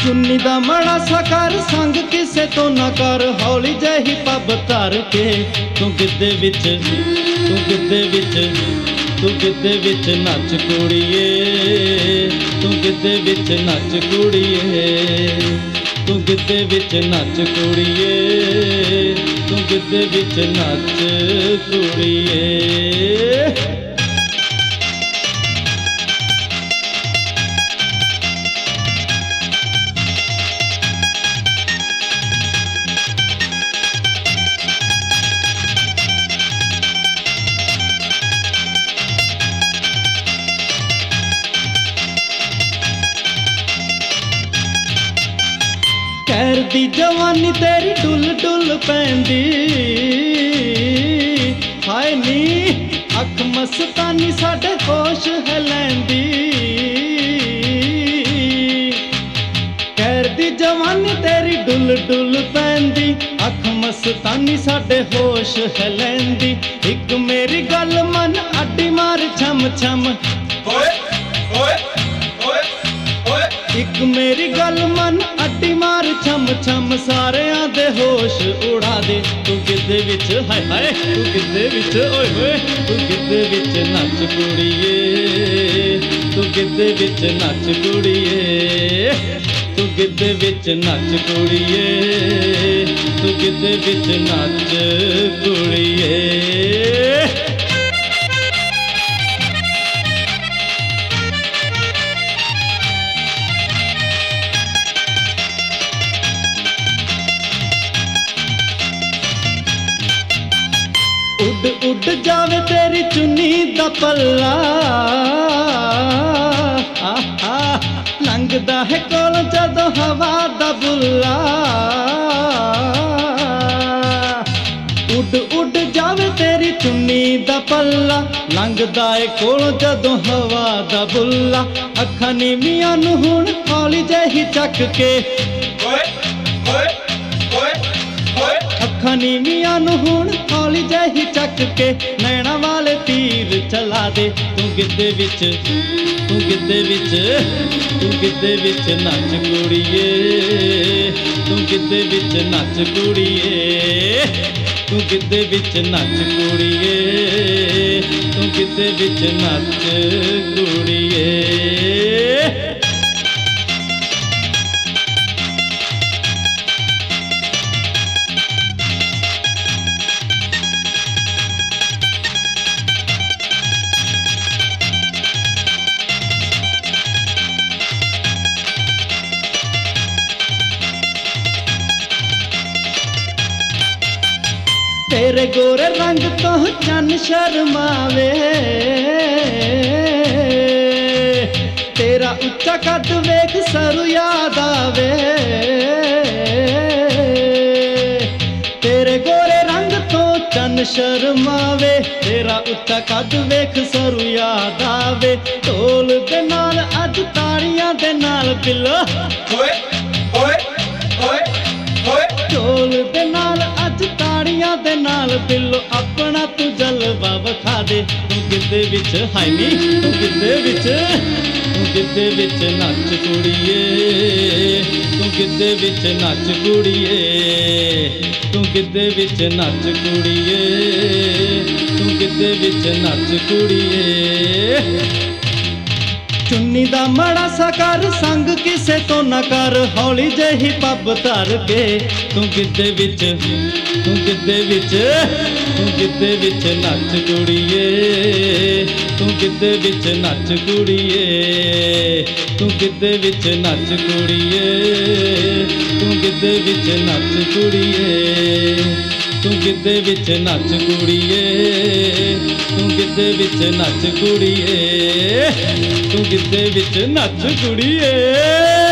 ਚੁੰਨੀ ਦਾ ਮੜਾ ਸਾਕਾਰ ਸੰਗ ਕਿਸੇ ਤੋਂ ਨਾ ਕਰ, ਹੌਲੀ ਜਿਹੀ ਪੱਬ ਧਰ ਕੇ ਤੂੰ ਗਿੱਧੇ ਵਿੱਚ ਤੂੰ ਗਿੱਧੇ ਵਿੱਚ ਤੂੰ ਗਿੱਧੇ ਵਿੱਚ ਨੱਚ ਕੁੜੀਏ, ਤੂੰ ਗਿੱਧੇ ਵਿੱਚ ਨੱਚ ਕੁੜੀਏ, ਤੂੰ ਗਿੱਧੇ ਵਿੱਚ ਨੱਚ ਕੁੜੀਏ, ਤੂੰ ਗਿੱਧੇ ਵਿੱਚ ਨੱਚ ਕੁੜੀਏ। ਖੈਰ ਦੀ ਜਵਾਨੀ ਤੇਰੀ ਡੁੱਲ ਡੁੱਲ ਪੈਂਦੀ, ਹਾਏ ਨੀ ਅੱਖ ਮਸਤਾਨੀ ਸਾਡੇ ਹੋਸ਼ ਹੈ ਲੈਂਦੀ। ਖੈਰ ਦੀ ਜਵਾਨੀ ਤੇਰੀ ਡੁੱਲ ਡੁੱਲ ਪੈਂਦੀ, ਅੱਖ ਮਸਤਾਨੀ ਸਾਡੇ ਹੋਸ਼ ਹੈ ਲੈਂਦੀ। ਇੱਕ ਮੇਰੀ ਗੱਲ ਮਨ ਅੱਡੀ ਮਾਰ ਛਮ ਛਮ, ਓਏ ਓਏ ਓਏ ਓਏ। ਇੱਕ ਮੇਰੀ ਗੱਲ ਮਨ ਅੱਡੀ ਮਾਰ ਛਮ ਛਮ, ਸਾਰਿਆਂ ਦੇ ਹੋਸ਼ ਉਡਾ ਦੇ ਤੂੰ ਗਿੱਧੇ ਵਿੱਚ, ਹਾਏ ਹਾਏ ਤੂੰ ਗਿੱਧੇ ਵਿੱਚ, ਓਏ ਹੋਏ ਤੂੰ ਗਿੱਧੇ ਵਿੱਚ ਨੱਚ ਕੁੜੀਏ, ਤੂੰ ਗਿੱਧੇ ਵਿੱਚ ਨੱਚ ਕੁੜੀਏ, ਤੂੰ ਗਿੱਧੇ ਵਿੱਚ ਨੱਚ ਕੁੜੀਏ, ਤੂੰ ਗਿੱਧੇ ਵਿੱਚ ਨੱਚ ਕੁੜੀਏ। ਉੱਡ ਉੱਡ ਜਾਵੇ ਤੇਰੀ ਚੁੰਨੀ ਦਾ ਪੱਲਾ, ਆਹਾ ਲੰਘਦਾ ਹੈ ਕੋਲ ਜਦੋਂ ਹਵਾ ਦਾ ਬੁੱਲਾ। ਉੱਡ ਉੱਡ ਜਾਵੇ ਤੇਰੀ ਚੁੰਨੀ ਦਾ ਪੱਲਾ, ਲੰਘਦਾ ਏ ਕੋਲ ਜਦੋਂ ਹਵਾ ਦਾ ਬੁੱਲਾ। ਅੱਖਾਂ ਨੀਵੀਆਂ ਨੂੰ ਹੁਣ ਹੌਲੀ ਜਿਹੀ ਚੱਕ ਕੇ, ਓਏ ਓਏ ਓਏ ਓਏ। ਅੱਖਾਂ ਨੀਵੀਆਂ ਨੂੰ ਹੁਣ ਹੌਲੀ ਜਿਹੀ ਚੱਕ ਕੇ, ਨੈਣਾ ਵਾਲੇ ਤੀਰ ਚਲਾ ਦੇ ਤੂੰ ਗਿੱਧੇ ਵਿੱਚ, ਤੂੰ ਗਿੱਧੇ ਵਿੱਚ, ਤੂੰ ਗਿੱਧੇ ਵਿੱਚ ਨੱਚ ਕੁੜੀਏ, ਤੂੰ ਗਿੱਧੇ ਵਿੱਚ ਨੱਚ ਕੁੜੀਏ, ਤੂੰ ਗਿੱਧੇ ਵਿੱਚ ਨੱਚ ਕੁੜੀਏ, ਤੂੰ ਗਿੱਧੇ ਵਿੱਚ ਨੱਚ ਕੁੜੀਏ। ਤੇਰੇ ਗੋਰੇ ਰੰਗ ਤੋਂ ਚੰਨ ਸ਼ਰਮਾਵੇ, ਤੇਰਾ ਉੱਚਾ ਕੱਦ ਵੇਖ ਸਰੂ ਯਾਦ ਆਵੇ। ਤੇਰੇ ਗੋਰੇ ਰੰਗ ਤੋਂ ਚੰਨ ਸ਼ਰਮਾਵੇ, ਤੇਰਾ ਉੱਚਾ ਕੱਦ ਵੇਖ ਸਰੂ ਯਾਦ ਆਵੇ। ਢੋਲ ਦੇ ਨਾਲ ਅੱਜ ਤਾੜੀਆਂ ਦੇ ਨਾਲ ਪਿੱਲੋ, ਓਏ ਓਏ ਓਏ ਓਏ। ਢੋਲ ਦੇ ਨਾਲ ਅੱਜ ਤਾੜੀਆਂ ਦੇ ਨਾਲ ਦਿਲੋਂ ਆਪਣਾ ਤੂੰ ਜਲਵਾ ਵਿਖਾ ਦੇ ਤੂੰ ਗਿੱਧੇ ਵਿੱਚ, ਹਾਏ ਨੀ ਤੂੰ ਗਿੱਧੇ ਵਿੱਚ, ਤੂੰ ਗਿੱਧੇ ਵਿੱਚ ਨੱਚ ਕੁੜੀਏ, ਤੂੰ ਗਿੱਧੇ ਵਿੱਚ ਨੱਚ ਕੁੜੀਏ, ਤੂੰ ਗਿੱਧੇ ਵਿੱਚ ਨੱਚ ਕੁੜੀਏ, ਤੂੰ ਗਿੱਧੇ ਵਿੱਚ ਨੱਚ ਕੁੜੀਏ। ਚੁੰਨੀ ਦਾ ਮੜਾ ਸਾਕਾਰ ਸੰਗ ਕਿਸੇ ਤੋਂ ਨਾ ਕਰ, ਹੌਲੀ ਜਿਹੀ ਪੱਬ ਧਰ ਕੇ ਤੂੰ ਗਿੱਧੇ ਵਿੱਚ, ਤੂੰ ਗਿੱਧੇ ਵਿੱਚ, ਤੂੰ ਗਿੱਧੇ ਵਿੱਚ ਨੱਚ ਕੁੜੀਏ, ਤੂੰ ਗਿੱਧੇ ਵਿੱਚ ਨੱਚ ਕੁੜੀਏ, ਤੂੰ ਗਿੱਧੇ ਵਿੱਚ ਨੱਚ ਕੁੜੀਏ, ਤੂੰ ਗਿੱਧੇ ਵਿੱਚ ਨੱਚ ਕੁੜੀਏ, ਤੂੰ ਗਿੱਧੇ ਵਿੱਚ ਨੱਚ ਕੁੜੀਏ, ਤੂੰ ਗਿੱਧੇ ਵਿੱਚ ਨੱਚ ਕੁੜੀਏ, ਤੂੰ ਗਿੱਧੇ ਵਿੱਚ ਨੱਚ ਕੁੜੀਏ।